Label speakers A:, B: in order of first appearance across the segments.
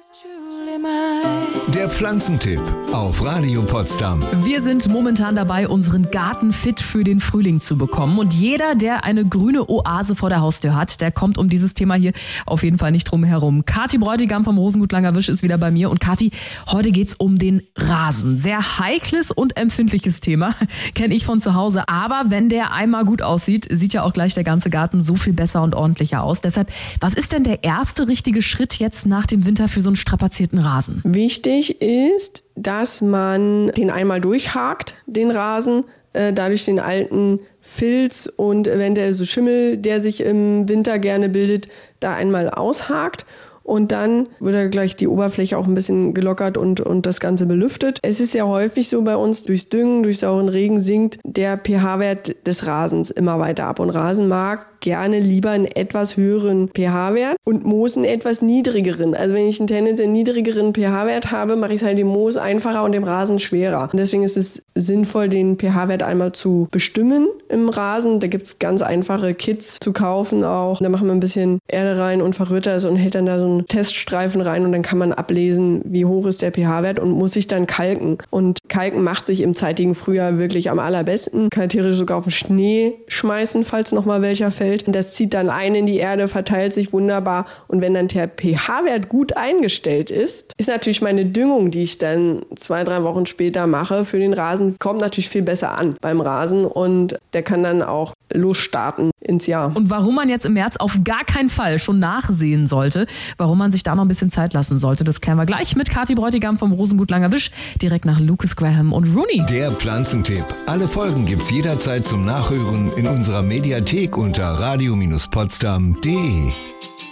A: Der Pflanzentipp auf Radio Potsdam.
B: Wir sind momentan dabei, unseren Garten fit für den Frühling zu bekommen. Und jeder, der eine grüne Oase vor der Haustür hat, der kommt um dieses Thema hier auf jeden Fall nicht drum herum. Kathi Bräutigam vom Rosengut Langerwisch ist wieder bei mir. Und Kathi, heute geht's um den Rasen. Sehr heikles und empfindliches Thema, kenne ich von zu Hause. Aber wenn der einmal gut aussieht, sieht ja auch gleich der ganze Garten so viel besser und ordentlicher aus. Deshalb, was ist denn der erste richtige Schritt jetzt nach dem Winter für so einen strapazierten Rasen?
C: Wichtig ist, dass man den einmal durchhakt, den Rasen, dadurch den alten Filz und eventuell so Schimmel, der sich im Winter gerne bildet, da einmal aushakt. Und dann wird er gleich die Oberfläche auch ein bisschen gelockert und das Ganze belüftet. Es ist ja häufig so bei uns, durchs Düngen, durch sauren Regen sinkt der pH-Wert des Rasens immer weiter ab. Und Rasen mag gerne lieber einen etwas höheren pH-Wert und Moos einen etwas niedrigeren. Also wenn ich einen tendenziell niedrigeren pH-Wert habe, mache ich es halt dem Moos einfacher und dem Rasen schwerer. Und deswegen ist es sinnvoll, den pH-Wert einmal zu bestimmen im Rasen. Da gibt es ganz einfache Kits zu kaufen auch. Da machen wir ein bisschen Erde rein und verrührt das und hält dann da so einen Teststreifen rein und dann kann man ablesen, wie hoch ist der pH-Wert und muss sich dann kalken. Und Kalken macht sich im zeitigen Frühjahr wirklich am allerbesten. Kann theoretisch sogar auf den Schnee schmeißen, falls noch mal welcher fällt. Und das zieht dann ein in die Erde, verteilt sich wunderbar. Und wenn dann der pH-Wert gut eingestellt ist, ist natürlich meine Düngung, die ich dann 2-3 Wochen später mache für den Rasen, kommt natürlich viel besser an beim Rasen und der kann dann auch losstarten ins Jahr.
B: Und warum man jetzt im März auf gar keinen Fall schon nachsehen sollte, warum man sich da noch ein bisschen Zeit lassen sollte, das klären wir gleich mit Kathi Bräutigam vom Rosengut Langerwisch, direkt nach Lucas Graham und Rooney.
A: Der Pflanzentipp. Alle Folgen gibt's jederzeit zum Nachhören in unserer Mediathek unter radio-potsdam.de.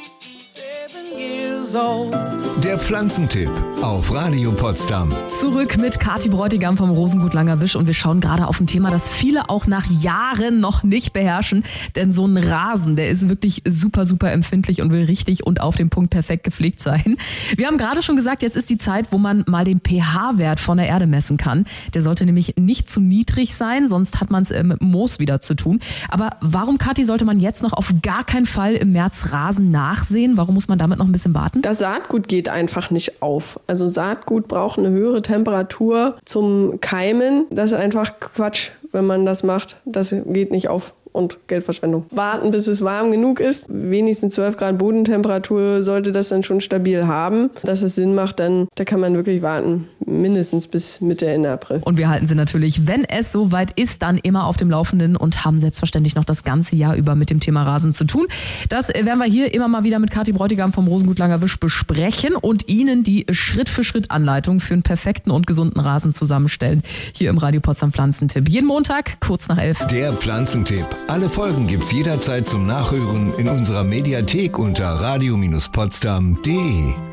A: Der Pflanzentipp auf Radio Potsdam.
B: Zurück mit Kathi Bräutigam vom Rosengut Langerwisch und wir schauen gerade auf ein Thema, das viele auch nach Jahren noch nicht beherrschen, denn so ein Rasen, der ist wirklich super, super empfindlich und will richtig und auf den Punkt perfekt gepflegt sein. Wir haben gerade schon gesagt, jetzt ist die Zeit, wo man mal den pH-Wert von der Erde messen kann. Der sollte nämlich nicht zu niedrig sein, sonst hat man es mit Moos wieder zu tun. Aber warum, Kathi, sollte man jetzt noch auf gar keinen Fall im März Rasen nachsehen? Warum muss man damit noch ein bisschen warten?
C: Das Saatgut geht einfach nicht auf. Also Saatgut braucht eine höhere Temperatur zum Keimen. Das ist einfach Quatsch, wenn man das macht. Das geht nicht auf. Und Geldverschwendung. Warten, bis es warm genug ist. Wenigstens 12 Grad Bodentemperatur sollte das dann schon stabil haben. Dass es Sinn macht, dann da kann man wirklich warten. Mindestens bis Mitte, Ende April.
B: Und wir halten Sie natürlich, wenn es soweit ist, dann immer auf dem Laufenden und haben selbstverständlich noch das ganze Jahr über mit dem Thema Rasen zu tun. Das werden wir hier immer mal wieder mit Kathi Bräutigam vom Rosengut Langerwisch besprechen und Ihnen die Schritt-für-Schritt-Anleitung für einen perfekten und gesunden Rasen zusammenstellen. Hier im Radio Potsdam Pflanzentipp. Jeden Montag, kurz nach 11.
A: Der Pflanzentipp. Alle Folgen gibt's jederzeit zum Nachhören in unserer Mediathek unter radio-potsdam.de.